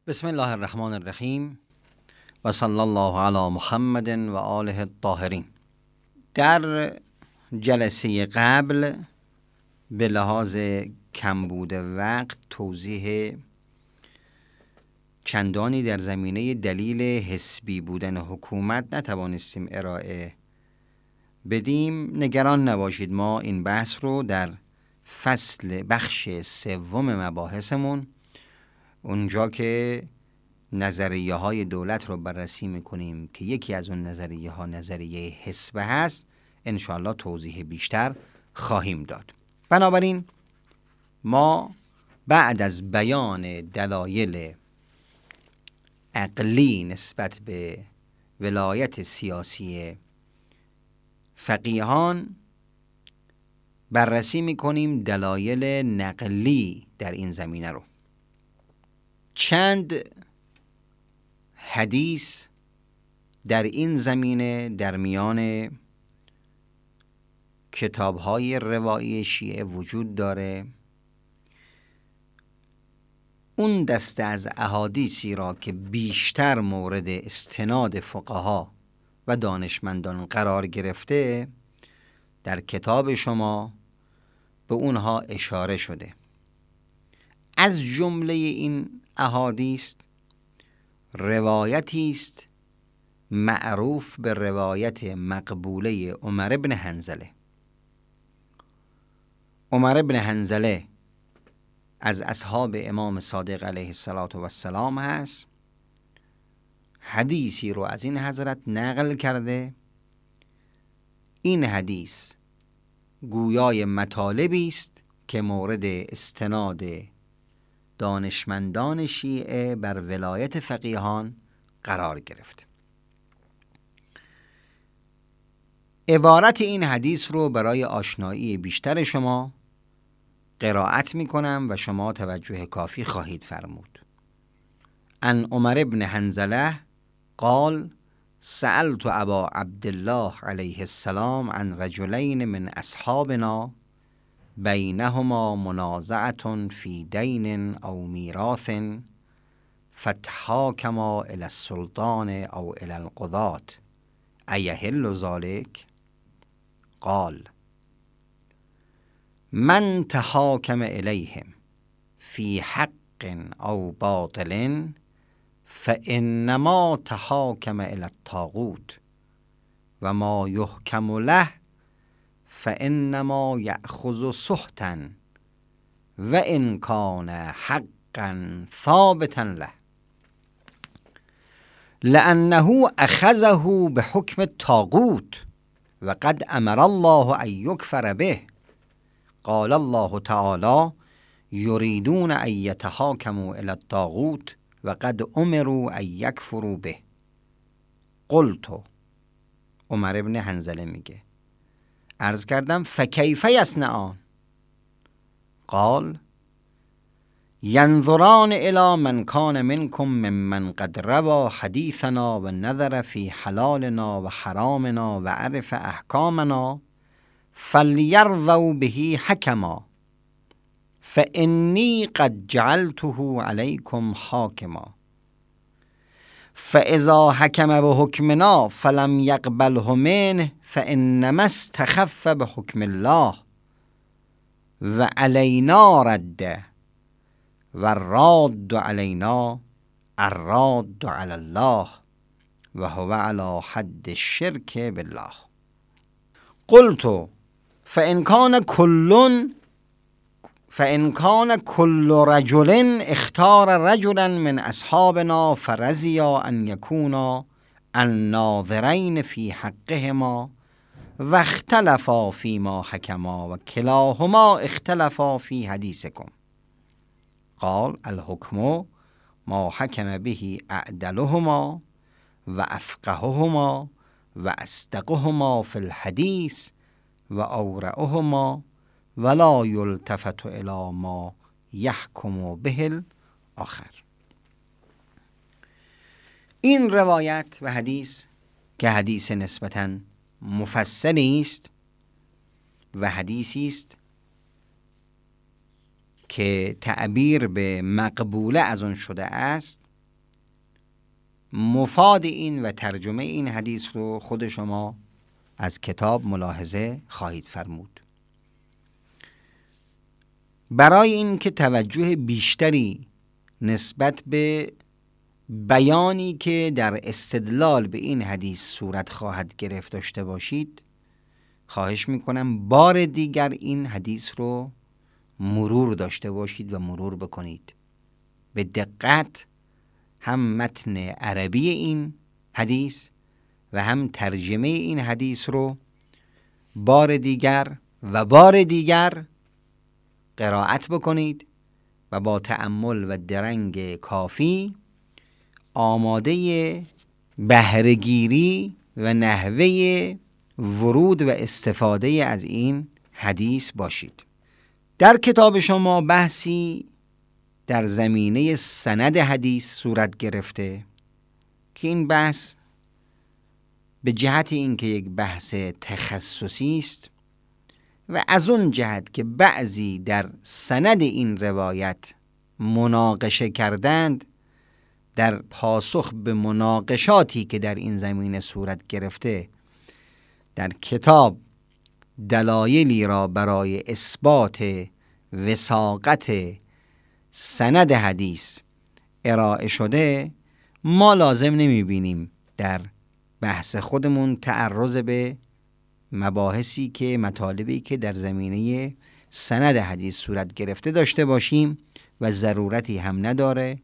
بسم الله الرحمن الرحیم و صلی الله علی محمد و آله الطاهرین. در جلسه قبل به لحاظ کمبود وقت توضیح چندانی در زمینه دلیل حسبی بودن حکومت نتوانستیم ارائه بدیم. نگران نباشید، ما این بحث رو در بخش سوم مباحثمون، اونجا که نظریه های دولت رو بررسی میکنیم که یکی از اون نظریه ها نظریه حسبه هست، انشاءالله توضیح بیشتر خواهیم داد. بنابراین ما بعد از بیان دلایل عقلی نسبت به ولایت سیاسی فقیهان بررسی میکنیم دلایل نقلی در این زمینه رو. چند حدیث در این زمینه در میان کتاب‌های روایی شیعه وجود داره. اون دسته از احادیثی را که بیشتر مورد استناد فقها و دانشمندان قرار گرفته، در کتاب شما به اونها اشاره شده. از جمله این احادیث روایتی است معروف به روایت مقبوله عمر بن حنظله. عمر بن حنظله از اصحاب امام صادق علیه السلام هست. حدیثی رو از این حضرت نقل کرده. این حدیث گویای مطالبی است که مورد استناد دانشمندان شیعه بر ولایت فقیهان قرار گرفت. عبارت این حدیث رو برای آشنایی بیشتر شما قرائت می کنم و شما توجه کافی خواهید فرمود. عن عمر بن حنظله قال سألت ابا عبدالله علیه السلام عن رجلین من اصحابنا بینهما منازعة فی دین او میراث فتحاکما الی السلطان او الی القضاة ایحل ذلک؟ قال من تحاکم الیهم فی حق او باطل فانما تحاکم الی الطاغوت و ما یحکم له فانما یأخذ سحتا و ان کان حقا ثابتا له لأنه أخذه بحكم الطاغوت وقد أمر الله أن يكفر به. قال الله تعالى يريدون أن يتحاكموا إلى الطاغوت وقد أمروا أن يكفروا به. قلت، عمر بن حنظله میگه، عرض کردم فکیف یصنعان؟ قال ینظران الی من کان منکم ممن قد روى حدیثنا و نظر فی حلالنا و حرامنا و عرف احکامنا فلیرضوا به حکما فانی قد جعلته علیکم حاکما فاذا حکم بحکمنا فلم یقبله منه فانما استخف بحکم الله و علینا رده و الراد علینا الراد علی الله و هو علی حد الشرک بالله. قلت فإن كان كل رجل اختار رجلا من أصحابنا فرضي أن يكونا الناظرين في حقهما واختلفا فيما حكما وكلاهما اختلفا في حديثكم. قال الحكم ما حكم به أعدلهما وأفقههما وأصدقهما في الحديث وأورعهما ولا يلتفت إلى ما يحكم به الآخر. این روایت و حدیث که حدیث نسبتاً مفصلی است و حدیثی است که تعبیر به مقبوله از آن شده است، مفاد این و ترجمه این حدیث رو خود شما از کتاب ملاحظه خواهید فرمود. برای این که توجه بیشتری نسبت به بیانی که در استدلال به این حدیث صورت خواهد گرفت داشته باشید، خواهش میکنم بار دیگر این حدیث رو مرور داشته باشید و مرور بکنید به دقت، هم متن عربی این حدیث و هم ترجمه این حدیث رو بار دیگر و بار دیگر قرائت بکنید و با تأمل و درنگ کافی آماده بهره‌گیری و نحوه ورود و استفاده از این حدیث باشید. در کتاب شما بحثی در زمینه سند حدیث صورت گرفته که این بحث به جهت اینکه یک بحث تخصصی است و از اون جهت که بعضی در سند این روایت مناقشه کردند، در پاسخ به مناقشاتی که در این زمینه صورت گرفته در کتاب دلایلی را برای اثبات وثاقت سند حدیث ارائه شده، ما لازم نمی‌بینیم در بحث خودمون تعرض به مباحثی که مطالبی که در زمینه سند حدیث صورت گرفته داشته باشیم و ضرورتی هم نداره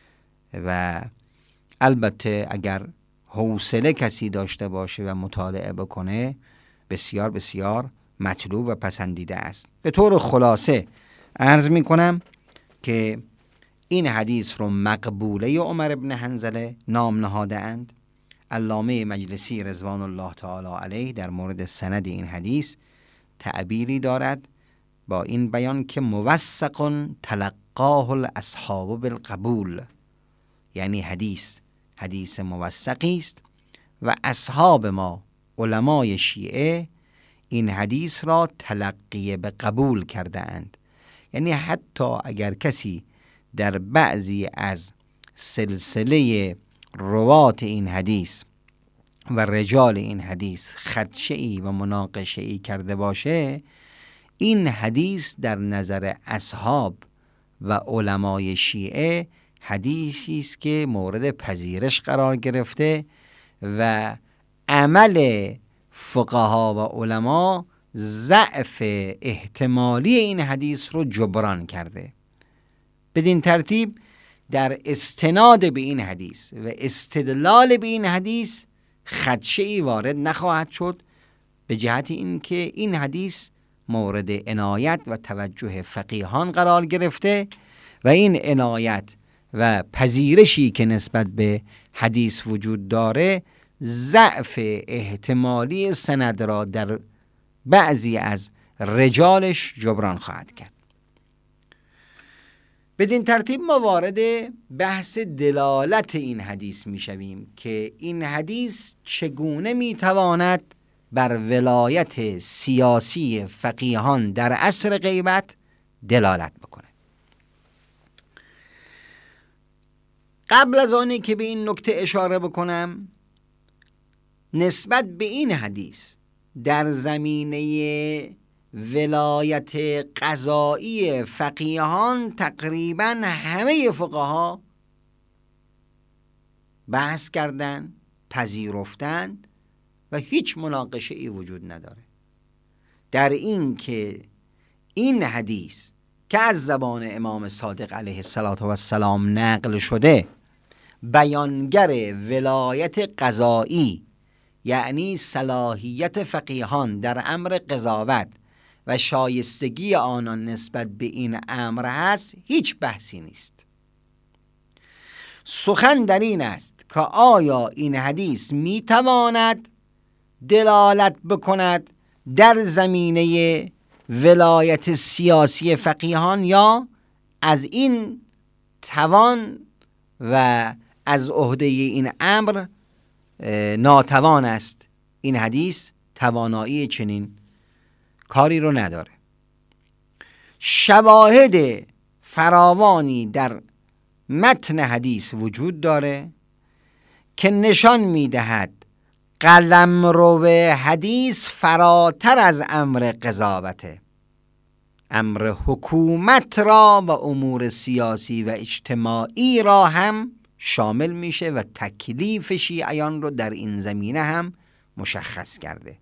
و البته اگر حوصله کسی داشته باشه و مطالعه بکنه بسیار بسیار مطلوب و پسندیده است. به طور خلاصه عرض می کنم که این حدیث رو مقبوله عمر بن حنظله نام نهاده اند. علامه مجلسی رضوان الله تعالی علیه در مورد سند این حدیث تعبیری دارد با این بیان که موثق تلقاه الاصحاب بالقبول، یعنی حدیث موثقی است و اصحاب ما علمای شیعه این حدیث را تلقی به قبول کرده اند. یعنی حتی اگر کسی در بعضی از سلسله روات این حدیث و رجال این حدیث خدشه‌ای و مناقشه‌ای کرده باشه، این حدیث در نظر اصحاب و علمای شیعه حدیثی است که مورد پذیرش قرار گرفته و عمل فقها و علما ضعف احتمالی این حدیث رو جبران کرده. بدین ترتیب در استناد به این حدیث و استدلال به این حدیث خدشه‌ای وارد نخواهد شد، به جهت اینکه این حدیث مورد عنایت و توجه فقیهان قرار گرفته و این عنایت و پذیرشی که نسبت به حدیث وجود داره ضعف احتمالی سند را در بعضی از رجالش جبران خواهد کرد. بدین ترتیب ما وارد بحث دلالت این حدیث می شویم که این حدیث چگونه می تواند بر ولایت سیاسی فقیهان در عصر غیبت دلالت بکنه. قبل از آنی که به این نکته اشاره بکنم، نسبت به این حدیث در زمینه ولایت قضایی فقیهان تقریبا همه فقها بحث کردند، پذیرفتند و هیچ مناقشه ای وجود نداره در این که این حدیث که از زبان امام صادق علیه السلام نقل شده بیانگر ولایت قضایی، یعنی صلاحیت فقیهان در امر قضاوت و شایستگی آنان نسبت به این امر هست، هیچ بحثی نیست. سخن در این است که آیا این حدیث میتواند دلالت بکند در زمینه ولایت سیاسی فقیهان یا از این توان و از عهده این امر ناتوان است. این حدیث توانایی چنین کاری رو نداره. شواهد فراوانی در متن حدیث وجود داره که نشان می‌دهد قلمرو حدیث فراتر از امر قضاوته. امر حکومت را و امور سیاسی و اجتماعی را هم شامل میشه و تکلیف شیعیان رو در این زمینه هم مشخص کرده.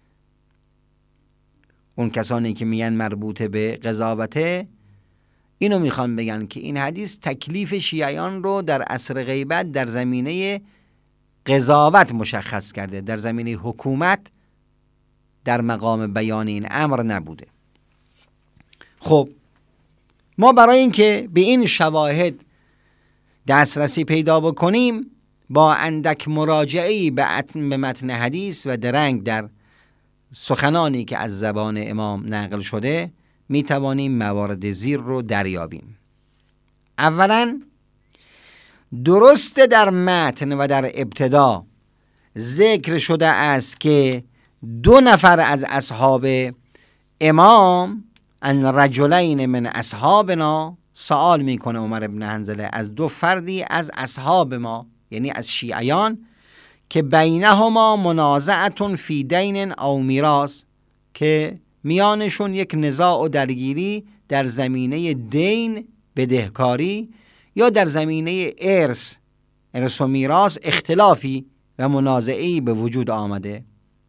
اون کسانی که میگن مربوطه به قضاوته، اینو میخوان بگن که این حدیث تکلیف شیعیان رو در عصر غیبت در زمینه قضاوت مشخص کرده، در زمینه حکومت در مقام بیان این امر نبوده. خب ما برای اینکه به این شواهد دسترسی پیدا بکنیم، با اندک مراجعه‌ای به متن حدیث و درنگ در سخنانی که از زبان امام نقل شده می توانیم موارد زیر رو دریابیم. اولا درسته در متن و در ابتدا ذکر شده است که 2 نفر از اصحاب امام، ان رجلین من اصحابنا، سوال میکنه عمر بن حنظله از 2 فردی از اصحاب ما، یعنی از شیعیان، که بینهما منازعه فی دین او میراث، که میانشون یک نزاع و درگیری در زمینه دین، بدهکاری، یا در زمینه ارث و میراث اختلافی و منازعه‌ای به وجود آمده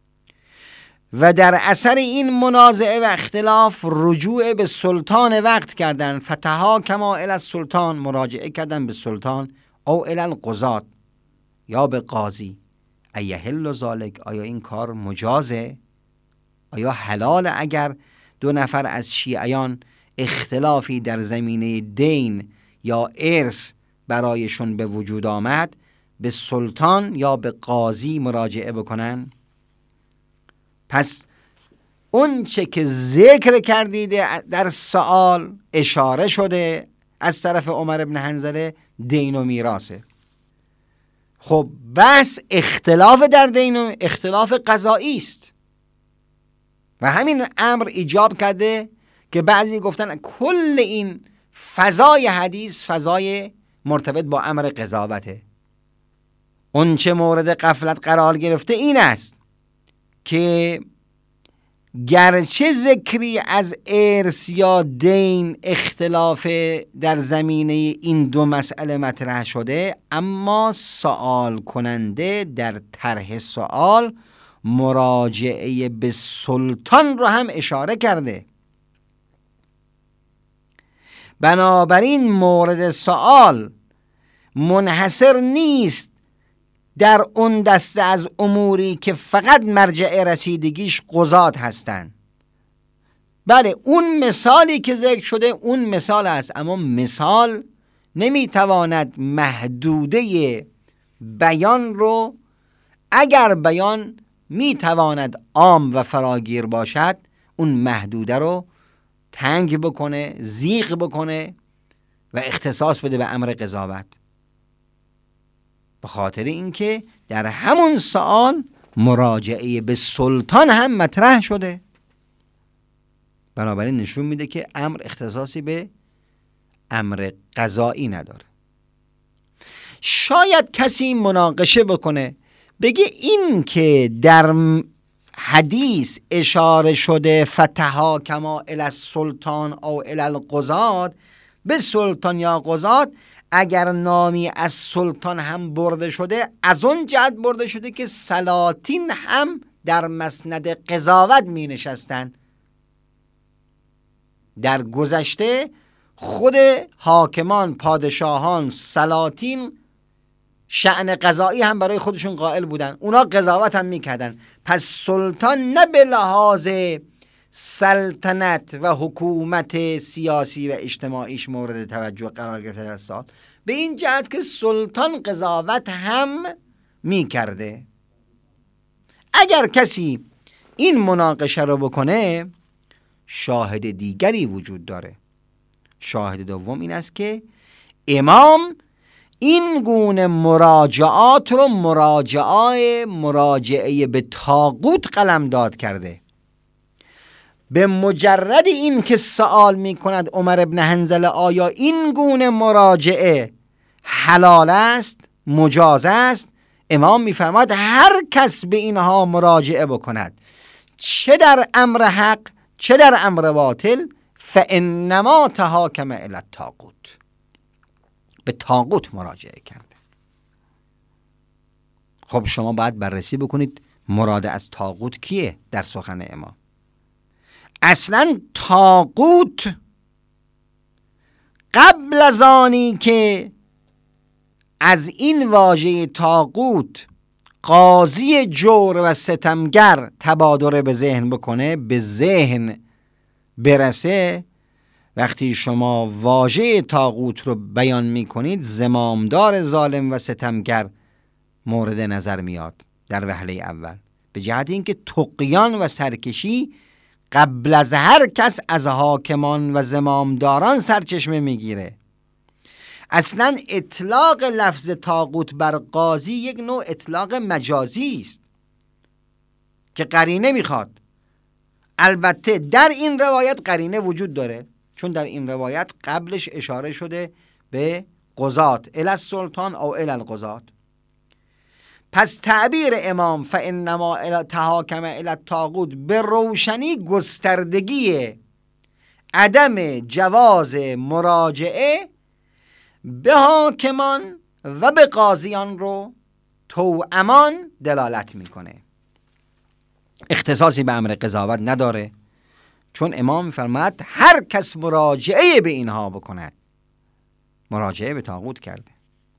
و در اثر این منازعه و اختلاف رجوع به سلطان وقت کردن، فتحاکما الی السلطان، مراجعه کردن به سلطان، او الی القضات، یا به قاضی. ایحل ذالک، آیا این کار مجازه؟ آیا حلال اگر 2 نفر از شیعیان اختلافی در زمینه دین یا ارث برایشون به وجود آمد به سلطان یا به قاضی مراجعه بکنن؟ پس اون چه که ذکر کردید در سوال اشاره شده از طرف عمر بن حنظله دین و میراثه. خب بس اختلاف در دین و اختلاف قضایی است و همین امر ایجاب کرده که بعضی گفتن کل این فضای حدیث فضای مرتبط با امر قضاوته. اون چه مورد غفلت قرار گرفته این است که گرچه ذکری از ارث یا دین اختلاف در زمینه این 2 مسئله مطرح شده، اما سوال کننده در طرح سوال مراجعه به سلطان رو هم اشاره کرده. بنابراین مورد سوال منحصر نیست در اون دسته از اموری که فقط مرجع رسیدگیش قضات هستند. بله اون مثالی که ذکر شده اون مثال است، اما مثال نمیتواند محدوده بیان رو، اگر بیان میتواند عام و فراگیر باشد، اون محدوده رو تنگ بکنه، زیغ بکنه و اختصاص بده به امر قضاوت، به خاطر اینکه در همون سوال مراجعه به سلطان هم مطرح شده. بنابراین نشون میده که امر اختصاصی به امر قضایی نداره. شاید کسی مناقشه بکنه بگه این که در حدیث اشاره شده فتحاکما الی السلطان او الی القضات، به سلطان یا قضات، اگر نامی از سلطان هم برده شده از اون جهت برده شده که سلاطین هم در مسند قضاوت می نشستن. در گذشته خود حاکمان، پادشاهان، سلاطین شأن قضایی هم برای خودشون قائل بودن، اونا قضاوت هم میکردن. پس سلطان نه به لحاظ سلطنت و حکومت سیاسی و اجتماعیش مورد توجه قرار گرفته در سال، به این جهت که سلطان قضاوت هم میکرده. اگر کسی این مناقشه رو بکنه، شاهد دیگری وجود داره. شاهد دوم این است که امام این گونه مراجعات رو مراجعه به طاغوت قلمداد کرده. به مجرد این که سوال می کند عمر بن حنظله آیا این گونه مراجعه حلال است، مجاز است، امام میفرماید هر کس به اینها مراجعه بکند، چه در امر حق چه در امر باطل، فانما تحاکم الی الطاغوت، به طاغوت مراجعه کرده. خب شما باید بررسی بکنید مراد از طاغوت کیه در سخن امام. اصلا طاغوت قبل از آنی که از این واژه طاغوت قاضی جور و ستمگر تبادر به ذهن بکنه، به ذهن برسه، وقتی شما واژه طاغوت رو بیان میکنید زمامدار ظالم و ستمگر مورد نظر میاد در وهله اول، به جهت اینکه طغیان و سرکشی قبل از هر کس از حاکمان و زمامداران سرچشمه میگیره. اصلا اطلاق لفظ طاغوت بر قاضی یک نوع اطلاق مجازی است که قرینه میخواد. البته در این روایت قرینه وجود داره، چون در این روایت قبلش اشاره شده به قضات، الی السلطان او الی القضات. پس تعبیر امام فانما تحاکم الی الطاغوت به روشنی گستردگی عدم جواز مراجعه به حاکمان و به قاضیان رو توامان دلالت میکنه. اختصاصی به امر قضاوت نداره، چون امام میفرماید هر کس مراجعه به اینها بکند مراجعه به طاغوت کرده.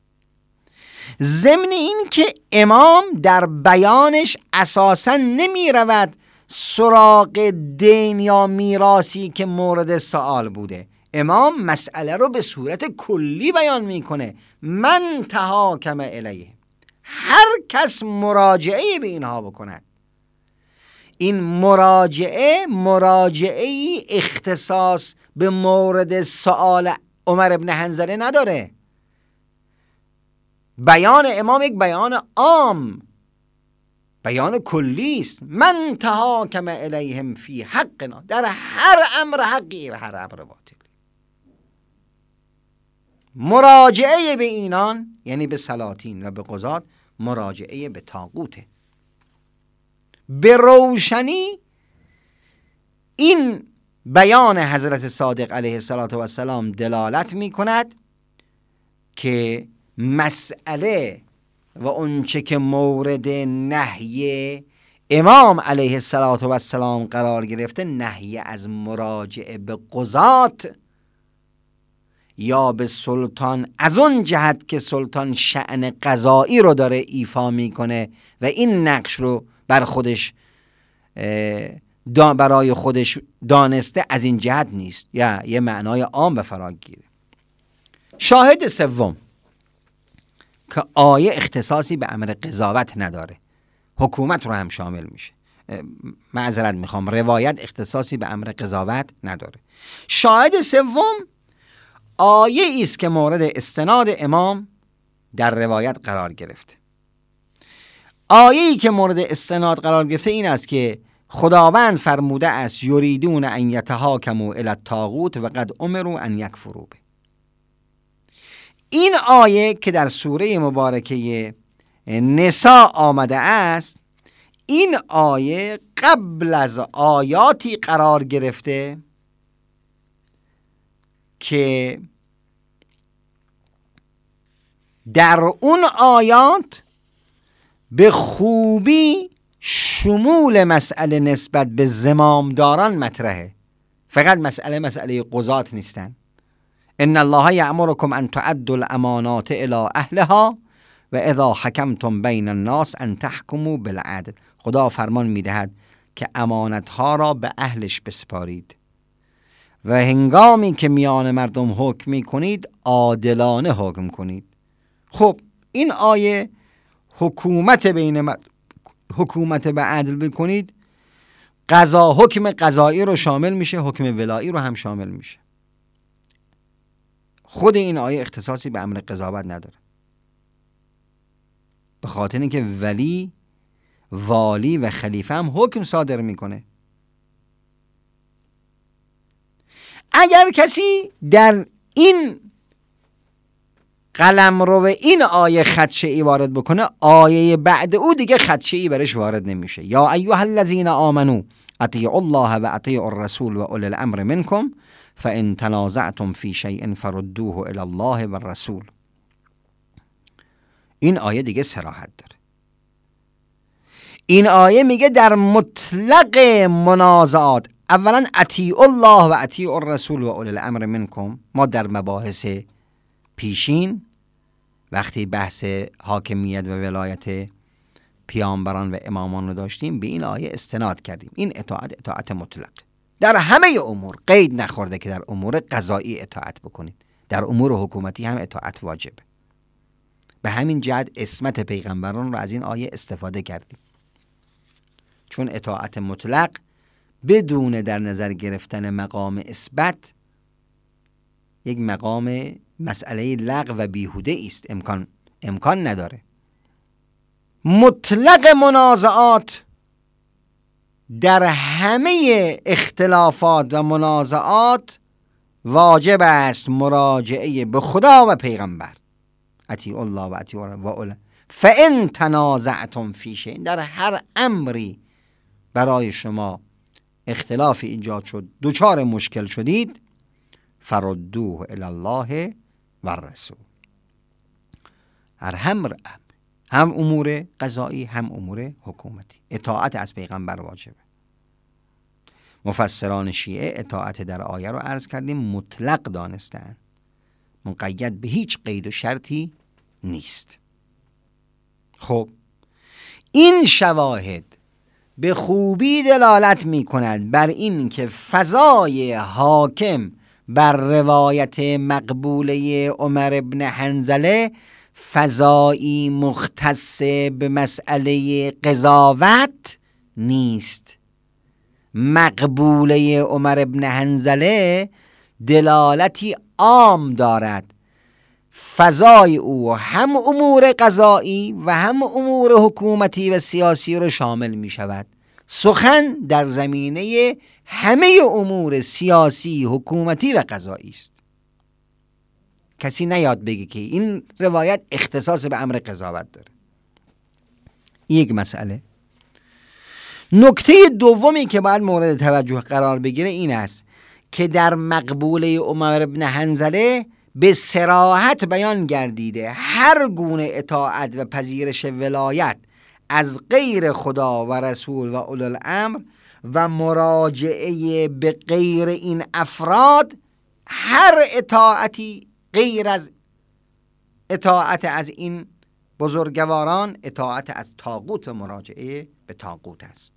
ضمن این که امام در بیانش اساساً نمی رود سراغ دین یا میراثی که مورد سؤال بوده. امام مسئله رو به صورت کلی بیان میکنه، من تحاکم الیه، هر کس مراجعه به اینها بکند. این مراجعه اختصاص به مورد سؤال عمر ابن حنظله نداره. بیان امام یک بیان عام، بیان کلی است. من تحاکم الیهم فی حقنا، در هر امر حقی و هر امر باطل. مراجعه به اینان یعنی به سلاطین و به قضات مراجعه به طاغوته. به روشنی این بیان حضرت صادق علیه السلام دلالت می کند که مسئله و اونچه که مورد نهی امام علیه السلام قرار گرفته، نهی از مراجعه به قضات یا به سلطان، از اون جهت که سلطان شأن قضایی رو داره ایفا میکنه و این نقش رو بر خودش برای خودش دانسته، از این جهت نیست، یا یه معنای عام به فرا گیره. شاهد سوم که آیه اختصاصی به امر قضاوت نداره، حکومت رو هم شامل میشه. معذرت میخوام، روایت اختصاصی به امر قضاوت نداره. شاهد سوم آیه است که مورد استناد امام در روایت قرار گرفته. آیه‌ای که مورد استناد قرار گرفته این است که خداوند فرموده است یریدون ان یتحاکموا الی الطاغوت و قد امروا ان یکفروا به. این آیه که در سوره مبارکه نساء آمده است، این آیه قبل از آیاتی قرار گرفته که در اون آیات به خوبی شمول مسئله نسبت به زمامداران مطرحه. فقط مسئله قضات نیستن. ان الله یأمرکم ان تعدوا الامانات الی اهلها و اذا حکمتم بین الناس ان تحکموا بالعدل. خدا فرمان میدهد که امانتها را به اهلش بسپارید و هنگامی که میان مردم حکم میکنید عادلانه حکم کنید. خب این آیه حکومت به عدل بکنید، حکم قضایی رو شامل میشه، حکم ولایی رو هم شامل میشه. خود این آیه اختصاصی به امر قضاوت نداره، به خاطر اینکه والی و خلیفه هم حکم صادر میکنه. اگر کسی در این قلمرو این آیه خدشه‌ای وارد بکنه، آیه بعد او دیگه خدشه‌ای برش وارد نمیشه. یا ایها الذین آمنو اطیعوا الله و اطیعوا الرسول و اولی الامر منکم فان تنازعتم فی شیء فردوه الی الله و الرسول. این آیه دیگه صراحت داره. این آیه میگه در مطلق منازعات، اولا اطیعوا الله و اطیعوا الرسول و اولی الامر منکم. ما در مباحث پیشین وقتی بحث حاکمیت و ولایت پیامبران و امامان رو داشتیم به این آیه استناد کردیم. این اطاعت مطلق در همه امور، قید نخورده که در امور قضایی اطاعت بکنید، در امور حکومتی هم اطاعت واجبه. به همین جهت اسمت پیغمبران رو از این آیه استفاده کردیم، چون اطاعت مطلق بدون در نظر گرفتن مقام اثبات یک مقام مسئله لغو و بیهوده است، امکان نداره. مطلق منازعات در همه اختلافات و منازعات واجب است مراجعه به خدا و پیغمبر. اطیعوا الله و اطیعوا و اولی فان تنازعتم فی شیء، در هر امری برای شما اختلاف ایجاد شد، دچار مشکل شدید، فردوه الی الله و الرسول. هر هم امور قضایی هم امور حکومتی اطاعت از پیغمبر واجبه. مفسران شیعه اطاعت در آیه رو عرض کردیم مطلق دانستند، مقید به هیچ قید و شرطی نیست. خب این شواهد به خوبی دلالت می کند بر این که فضای حاکم بر روایت مقبوله عمر ابن حنظله فضایی مختص به مسئله قضاوت نیست. مقبوله عمر ابن حنظله دلالتی عام دارد، فضای او هم امور قضایی و هم امور حکومتی و سیاسی رو شامل می شود. سخن در زمینه همه امور سیاسی، حکومتی و قضایی است. کسی نیاد بگه که این روایت اختصاص به امر قضاوت داره. یک مسئله. نکته دومی که باید مورد توجه قرار بگیره این است که در مقبوله عمر بن حنظله به صراحت بیان گردیده هر گونه اطاعت و پذیرش ولایت از غیر خدا و رسول و اولی الامر و مراجعه به غیر این افراد، هر اطاعتی غیر از اطاعت از این بزرگواران اطاعت از طاغوت و مراجعه به طاغوت است.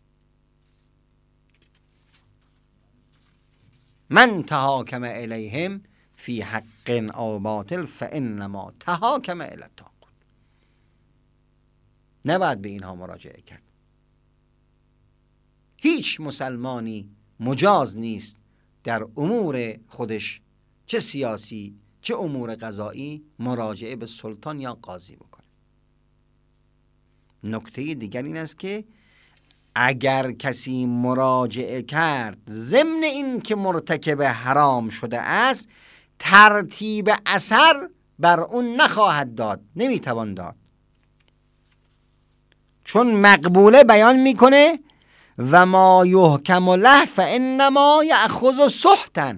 من تحاکم الیهم فی حق او باطل فانما تحاکم الی الطاغوت. نباید به اینها مراجعه کرد. هیچ مسلمانی مجاز نیست در امور خودش چه سیاسی چه امور قضایی مراجعه به سلطان یا قاضی بکنه. نکته دیگر این است که اگر کسی مراجعه کرد ضمن این که مرتکب حرام شده است، ترتیب اثر بر اون نخواهد داد، نمیتوان داد، چون مقبوله بیان میکنه و ما یحکم له فانما یأخذ سحتا.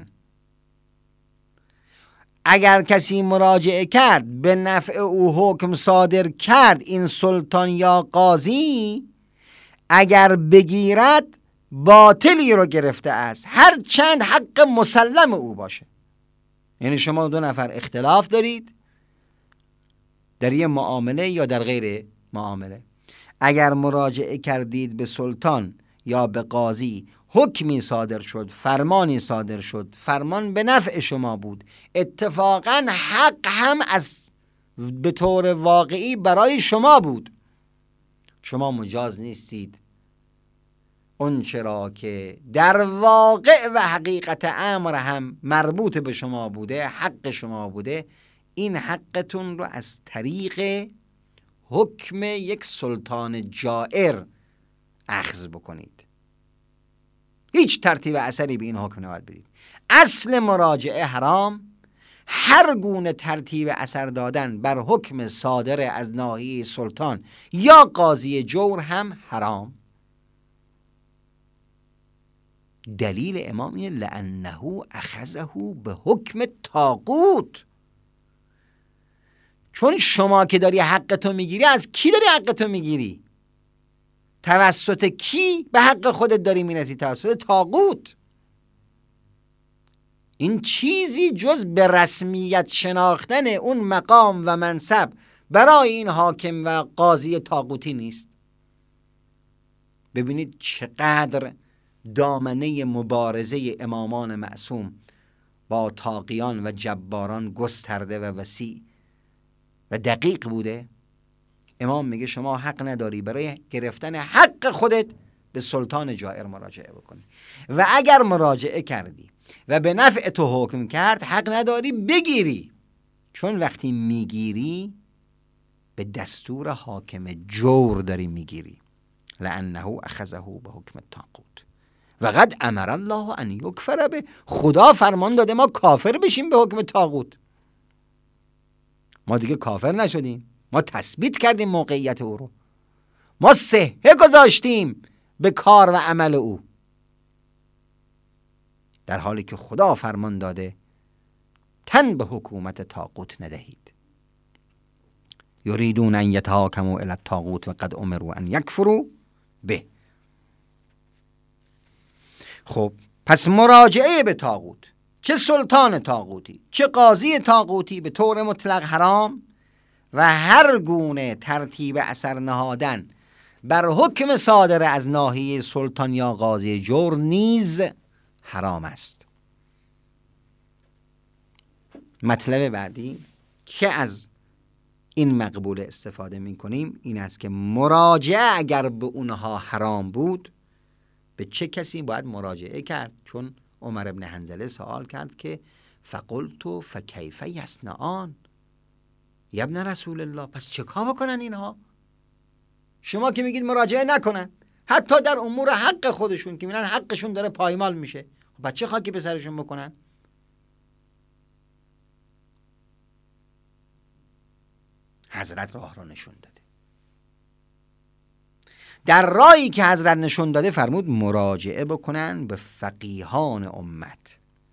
اگر کسی مراجعه کرد به نفع او حکم صادر کرد این سلطان یا قاضی، اگر بگیرد باطلی رو گرفته است، هر چند حق مسلم او باشه. یعنی شما دو نفر اختلاف دارید در یه معامله یا در غیر معامله، اگر مراجعه کردید به سلطان یا به قاضی، حکمی صادر شد، فرمانی صادر شد، فرمان به نفع شما بود، اتفاقا حق هم از به طور واقعی برای شما بود، شما مجاز نیستید اون چرا که در واقع و حقیقت امر هم مربوط به شما بوده، حق شما بوده، این حقتون رو از طریق حکم یک سلطان جائر اخذ بکنید. هیچ ترتیب اثری به این حکم نباید بدید. اصل مراجعه حرام، هر گونه ترتیب اثر دادن بر حکم صادر از ناحیه سلطان یا قاضی جور هم حرام. دلیل امام اینه لأنه اخذه به حکم طاغوت. چون شما که داری حقتو میگیری، از کی داری حقتو میگیری؟ توسط کی به حق خودت داری میرسی؟ توسط طاغوت. این چیزی جز به رسمیت شناختن اون مقام و منصب برای این حاکم و قاضی طاغوتی نیست. ببینید چقدر دامنه مبارزه امامان معصوم با طاغیان و جباران گسترده و وسیع و دقیق بوده. امام میگه شما حق نداری برای گرفتن حق خودت به سلطان جائر مراجعه بکنی، و اگر مراجعه کردی و به نفع تو حکم کرد، حق نداری بگیری، چون وقتی میگیری به دستور حاکم جور داری میگیری. لأنه اخذه به حکم طاغوت و قد امر الله ان یکفر به. خدا فرمان داده ما کافر بشیم به حکم طاغوت. ما دیگه کافر نشدیم، ما تثبیت کردیم موقعیت او رو، ما صحه گذاشتیم به کار و عمل او، در حالی که خدا فرمان داده تن به حکومت طاغوت ندهید. یریدون ان یتحاکموا الی الطاغوت و قد امروا ان یکفروا به. خب پس مراجعه به طاغوت، چه سلطان طاغوتی چه قاضی طاغوتی، به طور مطلق حرام، و هر گونه ترتیب اثر نهادن بر حکم صادر از ناحیه سلطان یا قاضی جور نیز حرام است. مطلب بعدی که از این مقبول استفاده می کنیم این است که مراجعه اگر به اونها حرام بود، به چه کسی باید مراجعه کرد؟ چون عمر ابن حنظله سوال کرد که فقلت فکیف یصنعان یا ابن رسول الله، پس چه کار بکنن اینها؟ شما که میگید مراجعه نکنن، حتی در امور حق خودشون که میگن حقشون داره پایمال میشه، بعد چه خاکی به سرشون بکنن؟ حضرت راه رو نشون داده. در راهی که حضرت نشون داده فرمود مراجعه بکنن به فقیهان امت،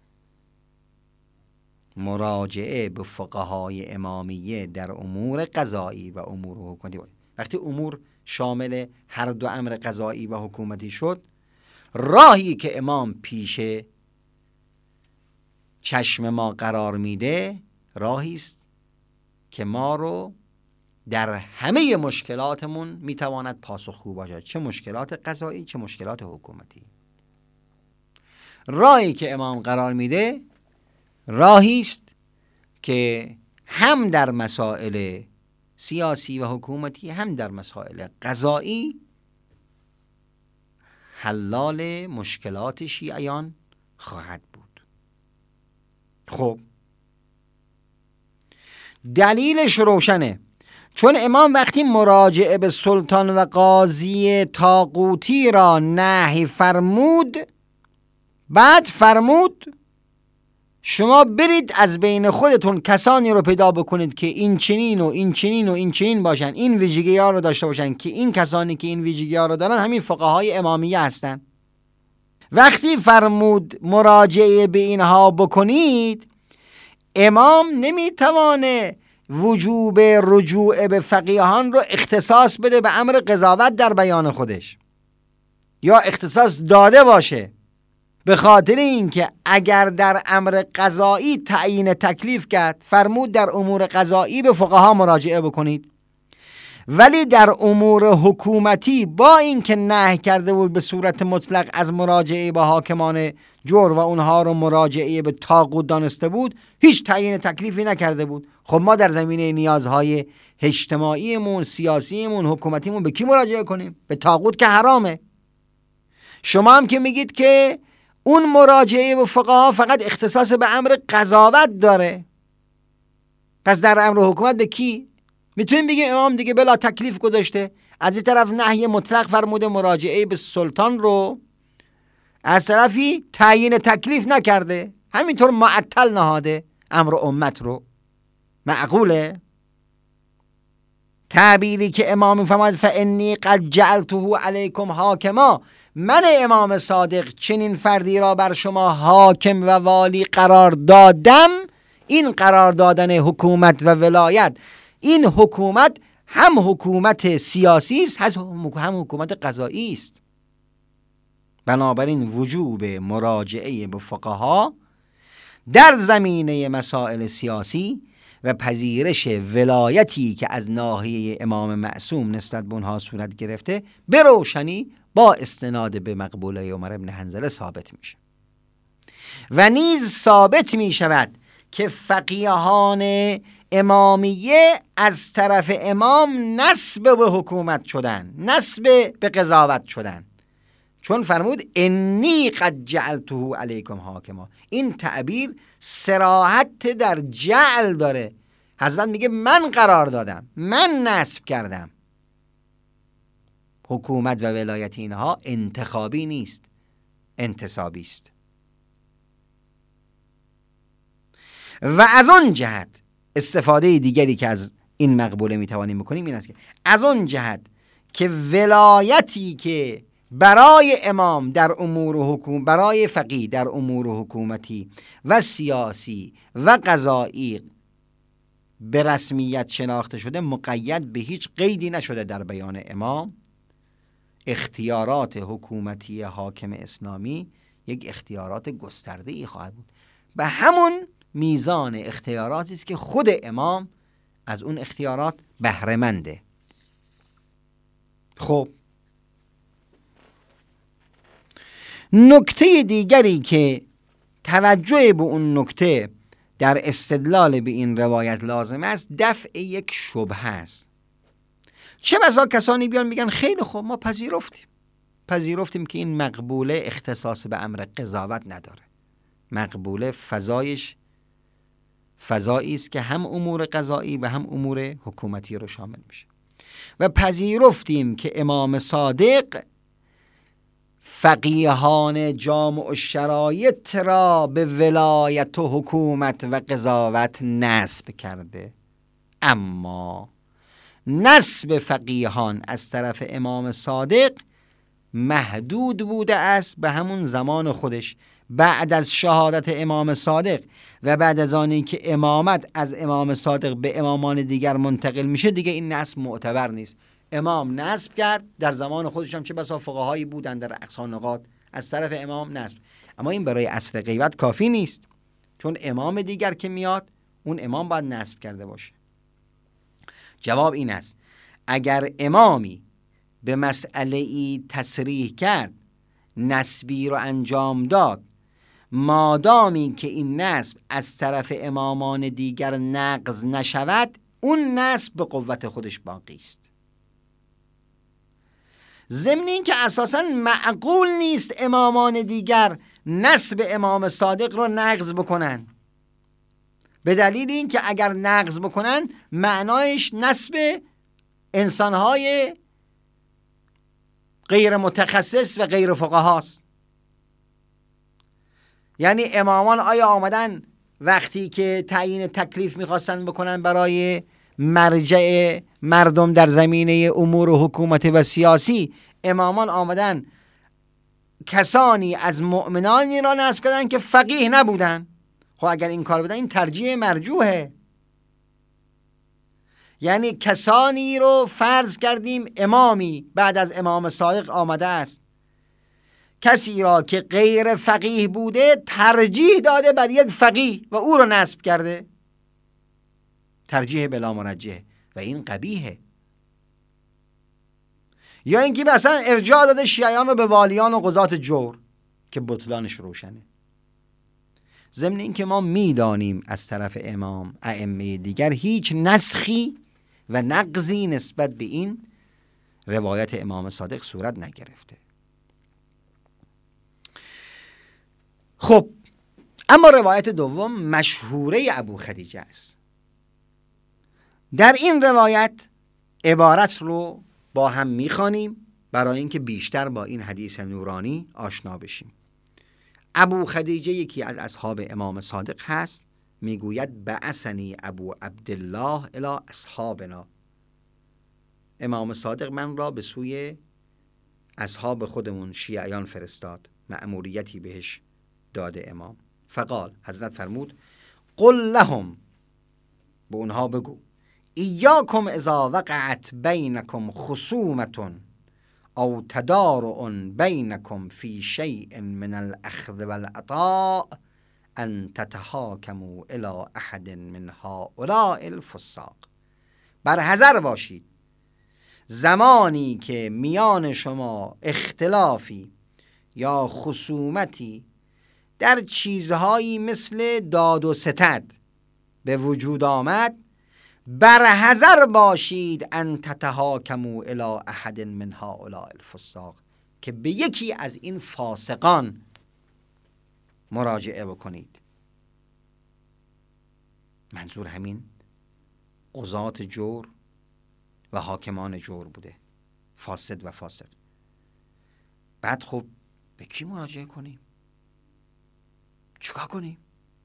مراجعه به فقهای امامیه در امور قضایی و امور حکومتی. وقتی امور شامل هر دو امر قضایی و حکومتی شد، راهی که امام پیش چشم ما قرار میده راهی است که ما رو در همه مشکلاتمون میتواند پاسخگو باشد، چه مشکلات قضایی چه مشکلات حکومتی. راهی که امام قرار میده راهی است که هم در مسائل سیاسی و حکومتی هم در مسائل قضایی حلال مشکلات شیعیان خواهد بود. خب دلیلش روشنه، چون امام وقتی مراجعه به سلطان و قاضی طاغوتی را نهی فرمود، بعد فرمود شما برید از بین خودتون کسانی رو پیدا بکنید که این چنین و این چنین و این چنین باشن، این ویژگی ها رو داشته باشن، که این کسانی که این ویژگی ها رو دارن همین فقهای امامیه هستن. وقتی فرمود مراجعه به اینها بکنید، امام نمیتوانه وجوب رجوع به فقیهان رو اختصاص بده به امر قضاوت در بیان خودش، یا اختصاص داده باشه، به خاطر اینکه اگر در امر قضایی تعیین تکلیف کرد، فرمود در امور قضایی به فقها مراجعه بکنید، ولی در امور حکومتی با اینکه نهی کرده بود به صورت مطلق از مراجعه به حاکمان جور و اونها رو مراجعه به طاغوت دانسته بود، هیچ تعیین تکلیفی نکرده بود. خب ما در زمینه نیازهای اجتماعیمون، سیاسیمون، حکومتیمون به کی مراجعه کنیم؟ به طاغوت که حرامه. شما هم که میگید که اون مراجعه به فقها فقط اختصاص به امر قضاوت داره، پس در امر حکومت به کی؟ میتونیم بگیم امام دیگه بلا تکلیف گذاشته، از این طرف نهی مطلق فرموده مراجعه به سلطان رو، از طرفی تعیین تکلیف نکرده، همینطور معطل نهاده. امر امت رو؟ معقوله؟ تعبیری که امام می‌فرماید فانی قد جعلته علیکم حاکما، من امام صادق چنین فردی را بر شما حاکم و والی قرار دادم. این قرار دادن حکومت و ولایت، این حکومت هم حکومت سیاسی است هم حکومت قضایی است. بنابراین وجوب مراجعه به فقها در زمینه مسائل سیاسی و پذیرش ولایتی که از ناحیه امام معصوم نسبت به اونها صورت گرفته به روشنی با استناد به مقبوله عمر بن حنظله ثابت میشه. و نیز ثابت می شود که فقیهان امامیه از طرف امام نسب به حکومت شدن، نسب به قضاوت شدن، چون فرمود انی قد جعلته علیکم حاکما. این تعبیر صراحت در جعل داره. حضرت میگه من قرار دادم، من نسب کردم. حکومت و ولایت اینها انتخابی نیست، انتصابی است. و از اون جهت استفاده دیگری که از این مقبوله میتوانیم بکنیم این است که از اون جهت که ولایتی که برای امام در امور حکومت، برای فقیه در امور حکومتی و سیاسی و قضایی به رسمیت شناخته شده، مقید به هیچ قیدی نشده در بیان امام. اختیارات حکومتی حاکم اسلامی یک اختیارات گسترده‌ای خواهد بود، به همون میزان اختیاراتی است که خود امام از اون اختیارات بهره منده. خب نکته دیگری که توجه به اون نکته در استدلال به این روایت لازم است، دفع یک شبهه است. چه بسا کسانی بیان میگن خیلی خوب ما پذیرفتیم که این مقبوله اختصاص به امر قضاوت نداره. مقبوله فضایی است که هم امور قضایی و هم امور حکومتی رو شامل میشه و پذیرفتیم که امام صادق فقیهان جامع الشرایط را به ولایت و حکومت و قضاوت نسب کرده، اما نسب فقیهان از طرف امام صادق محدود بوده است به همون زمان خودش. بعد از شهادت امام صادق و بعد از آنی که امامت از امام صادق به امامان دیگر منتقل میشه، دیگه این نسب معتبر نیست. امام نسب کرد، در زمان خودش هم چه بسا فقهایی بودن در اقصا نقاط از طرف امام نسب، اما این برای اصل غیبت کافی نیست، چون امام دیگر که میاد اون امام باید نسب کرده باشه. جواب این است اگر امامی به مسئله ای تصریح کرد، نسبی رو انجام داد، مادامی که این نسب از طرف امامان دیگر نقض نشود، اون نسب به قوت خودش باقی است. ضمن این که اساساً معقول نیست امامان دیگر نسب امام صادق رو نقض بکنن، به دلیل این که اگر نقض بکنن معنایش نسب انسانهای غیر متخصص و غیر فقهاست. یعنی امامان آیا آمدن وقتی که تعیین تکلیف میخواستن بکنن برای مرجع مردم در زمینه امور حکومت و سیاسی، امامان آمدن کسانی از مؤمنانی را نسب کردن که فقیه نبودن؟ خب اگر این کار بدن این ترجیح مرجوحه. یعنی کسانی رو فرض کردیم امامی بعد از امام صادق آمده است، کسی را که غیر فقیه بوده ترجیح داده بر یک فقیه و او رو نسب کرده، ترجیح بلا مرجح، و این قبیحه. یا اینکه مثلا ارجاع داده شیعیان رو به والیان و قضات جور که بطلانش روشنه. ضمن این که ما میدانیم از طرف امام ائمه دیگر هیچ نسخی و نقضی نسبت به این روایت امام صادق صورت نگرفته. خب اما روایت دوم مشهوره ابو خدیجه است. در این روایت عبارت رو با هم میخوانیم برای اینکه بیشتر با این حدیث نورانی آشنا بشیم. ابو خدیجه یکی از اصحاب امام صادق هست، میگوید بعثنی ابو عبدالله الی اصحابنا، امام صادق من را به سوی اصحاب خودمون شیعیان فرستاد، مأموریتی بهش داده امام. فقال، حضرت فرمود قل لهم، به اونها بگو، ایاکم اذا وقعت بینکم خصومة او تدارع بینکم فی شیء من الاخذ والعطاء ان تتحاکموا الی احد من هؤلاء الفساق. بر حذر باشید زمانی که میان شما اختلافی یا خصومتی در چیزهایی مثل داد و ستد به وجود آمد، بر حذر باشید ان تتحاکموا الی احد من هؤلاء الفساق، که به یکی از این فاسقان مراجعه بکنید. منظور همین قضات جور و حاکمان جور بوده، فاسد و فاسق. بعد خب به کی مراجعه کنیم؟ چیکار کنیم؟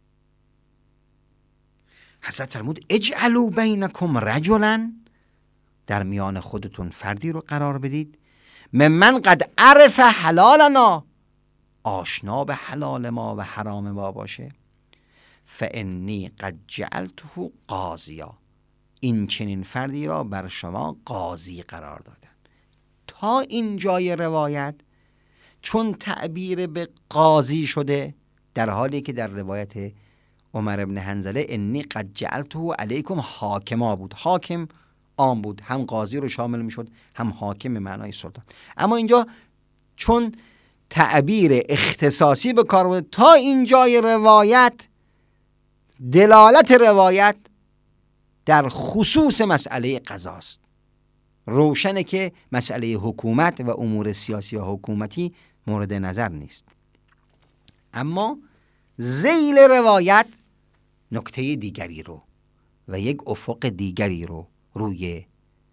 حضرت فرمود اجعلوا بینکم رجلا، در میان خودتون فردی رو قرار بدید، ممن قد عرف حلالنا، آشنا به حلال ما و حرام ما باشه، فانی قد جعلته قاضیا، این چنین فردی را بر شما قاضی قرار دادم. تا این جای روایت چون تعبیر به قاضی شده، در حالی که در روایت عمر ابن حنظله انی قد جعلته علیکم حاکما بود، حاکم عام بود، هم قاضی رو شامل می شد هم حاکم معنای سلطان. اما اینجا چون تعبیر اختصاصی به کار بود، تا این جای روایت دلالت روایت در خصوص مسئله قضاست. روشنه که مسئله حکومت و امور سیاسی و حکومتی مورد نظر نیست. اما ذیل روایت نکته دیگری رو و یک افق دیگری رو روی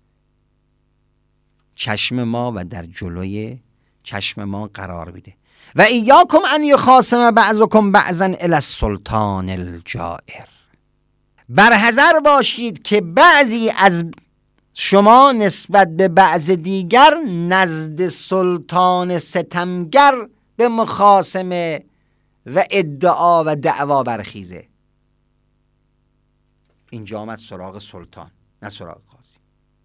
چشم ما و در جلوی چشم ما قرار میده. و ایاکم ان یخاصم بعضکم بعضا الی السلطان الجائر، بر حذر باشید که بعضی از شما نسبت به بعض دیگر نزد سلطان ستمگر به مخاصمه و ادعا و دعوا برخیزه. اینجا آمد سراغ سلطان نه سراغ قاضی.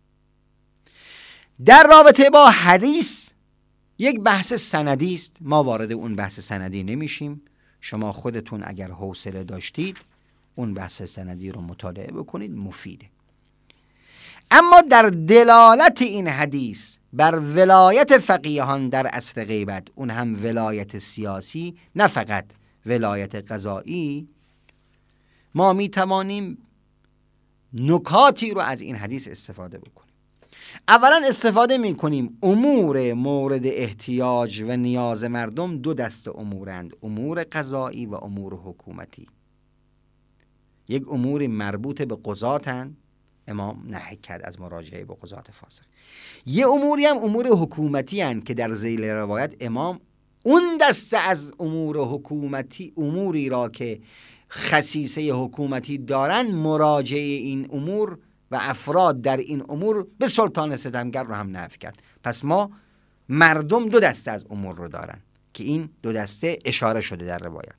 در رابطه با حدیث یک بحث سندی است، ما وارد اون بحث سندی نمیشیم. شما خودتون اگر حوصله داشتید اون بحث سندی رو مطالعه بکنید، مفیده. اما در دلالت این حدیث بر ولایت فقیهان در عصر غیبت، اون هم ولایت سیاسی نه فقط ولایت قضایی، ما می توانیم نکاتی رو از این حدیث استفاده بکنیم. اولا استفاده می کنیم امور مورد احتیاج و نیاز مردم دو دست امورند، امور قضایی و امور حکومتی. یک امور مربوط به قضاتند، امام نهی کرد از مراجعه به قضات فاسق. یه اموری هم امور حکومتی هستند که در ذیل روایت امام اون دسته از امور حکومتی، اموری را که خصیصه حکومتی دارن، مراجعه این امور و افراد در این امور به سلطان ستمگر رو هم نفی کرد. پس ما مردم دو دسته از امور رو دارن که این دو دسته اشاره شده در روایت.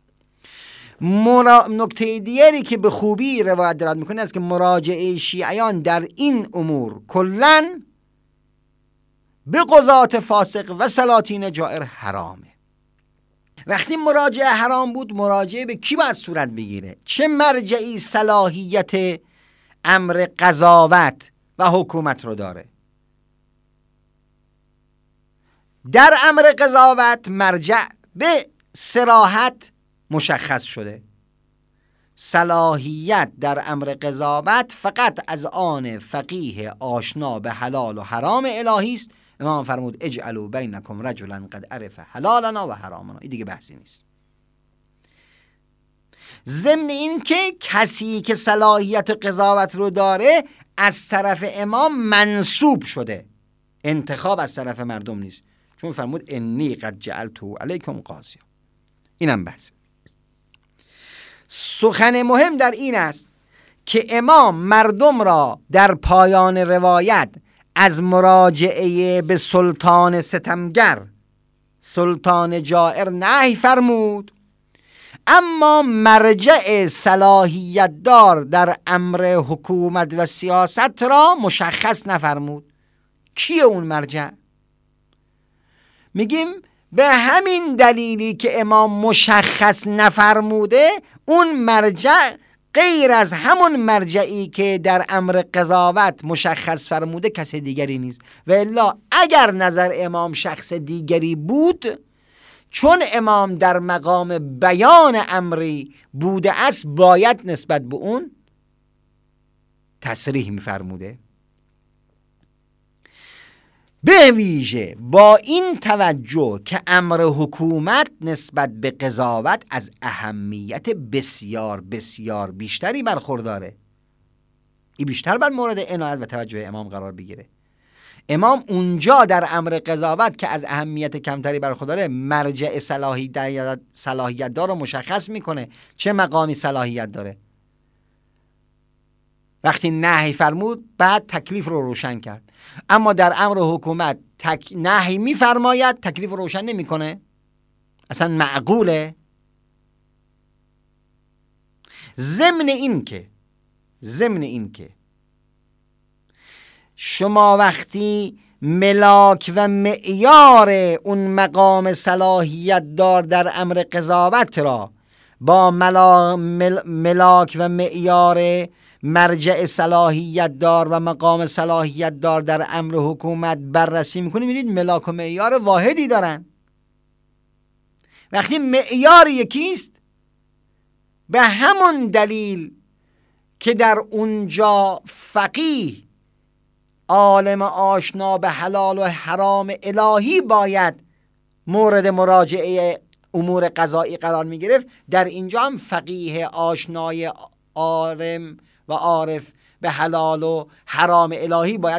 نکته دیگری که به خوبی روایت دارد میکنه است که مراجعه شیعیان در این امور کلاً به قضات فاسق و سلاطین جائر حرامه. وقتی مراجعه حرام بود، مراجعه به کی باید صورت بگیره؟ چه مرجعی صلاحیت امر قضاوت و حکومت رو داره؟ در امر قضاوت مرجع به صراحت مشخص شده. صلاحیت در امر قضاوت فقط از آن فقیه آشنا به حلال و حرام الهی است. امام فرمود اجعلوا بینکم رجلا قد عرف حلالنا و حرامنا. این دیگه بحثی نیست. ضمن این که کسی که صلاحیت قضاوت رو داره از طرف امام منصوب شده، انتخاب از طرف مردم نیست، چون فرمود انی قد جعلته علیکم قاضیا. اینم بحث. سخن مهم در این است که امام مردم را در پایان روایت از مراجعه به سلطان ستمگر، سلطان جائر نهی فرمود، اما مرجع صلاحیت دار در امر حکومت و سیاست را مشخص نفرمود. کیه اون مرجع؟ میگیم به همین دلیلی که امام مشخص نفرموده، اون مرجع غیر از همون مرجعی که در امر قضاوت مشخص فرموده کسی دیگری نیست. و الا اگر نظر امام شخص دیگری بود، چون امام در مقام بیان امری بوده است، باید نسبت به اون تصریح می‌فرموده. به ویژه با این توجه که امر حکومت نسبت به قضاوت از اهمیت بسیار بسیار بیشتری برخورداره، این بیشتر بر مورد عنایت و توجه امام قرار بگیره. امام اونجا در امر قضاوت که از اهمیت کمتری برخورداره، مرجع صلاحیت دار رو مشخص میکنه چه مقامی صلاحیت داره. وقتی نهی فرمود بعد تکلیف رو روشن کرد، اما در امر حکومت نهی میفرماید تکلیف رو روشن نمیکنه. اصلا معقوله؟ ضمن این که شما وقتی ملاک و معیار اون مقام صلاحیت دار در امر قضاوت را با ملاک و معیار مرجع صلاحیت دار و مقام صلاحیت دار در امر حکومت بررسی میکنید، میدید ملاک و معیار واحدی دارن. وقتی معیار یکیست، به همون دلیل که در اونجا فقیه، عالم آشنا به حلال و حرام الهی باید مورد مراجعه امور قضایی قرار می گرفت، در اینجا هم فقیه آشنای عالم و عارف به حلال و حرام الهی باید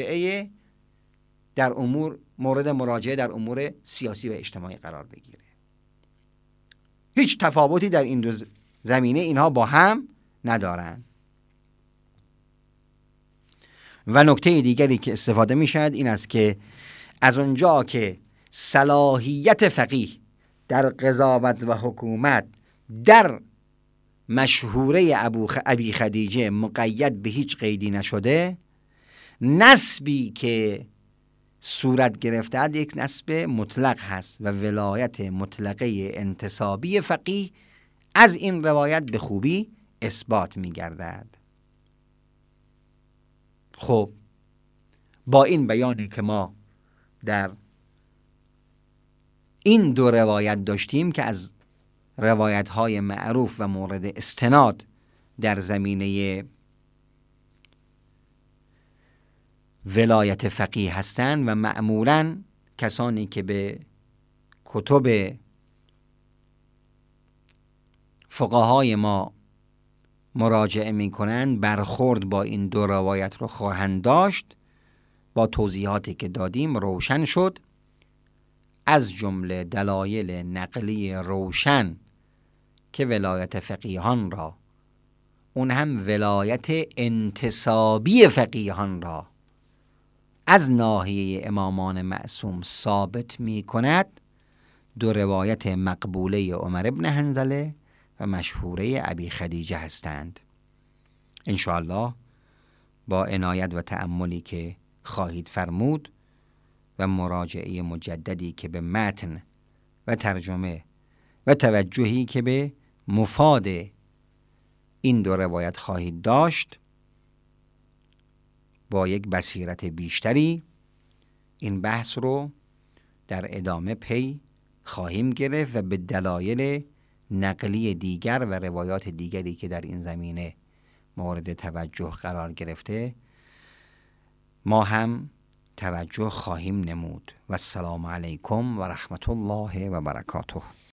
مورد مراجعه در امور سیاسی و اجتماعی قرار بگیره. هیچ تفاوتی در این دو زمینه اینها با هم ندارن. و نکته دیگری که استفاده می شود این است که از اونجا که صلاحیت فقیه در قضاوت و حکومت در مشهوره ابی خدیجه مقید به هیچ قیدی نشده، نسبی که صورت گرفته یک نسب مطلق هست و ولایت مطلقه انتصابی فقیه از این روایت به خوبی اثبات می گردد. خب با این بیانی که ما در این دو روایت داشتیم که از روایت‌های معروف و مورد استناد در زمینه ولایت فقیه هستند و معمولاً کسانی که به کتب فقهای ما مراجعه می‌کنند برخورد با این دو روایت رو خواهند داشت. با توضیحاتی که دادیم روشن شد، از جمله دلایل نقلی روشن که ولایت فقیهان را، اون هم ولایت انتصابی فقیهان را، از ناحیه امامان معصوم ثابت می کند دو روایت مقبوله عمر بن حنظله و مشهوره ابی خدیجه هستند. انشاءالله با عنایت و تأملی که خواهید فرمود و مراجعه مجددی که به متن و ترجمه و توجهی که به مفاد این دو روایت خواهید داشت، با یک بصیرت بیشتری این بحث رو در ادامه پی خواهیم گرفت و به دلایل نقلی دیگر و روایات دیگری که در این زمینه مورد توجه قرار گرفته ما هم توجه خواهیم نمود. و السلام علیکم و رحمت الله و برکاته.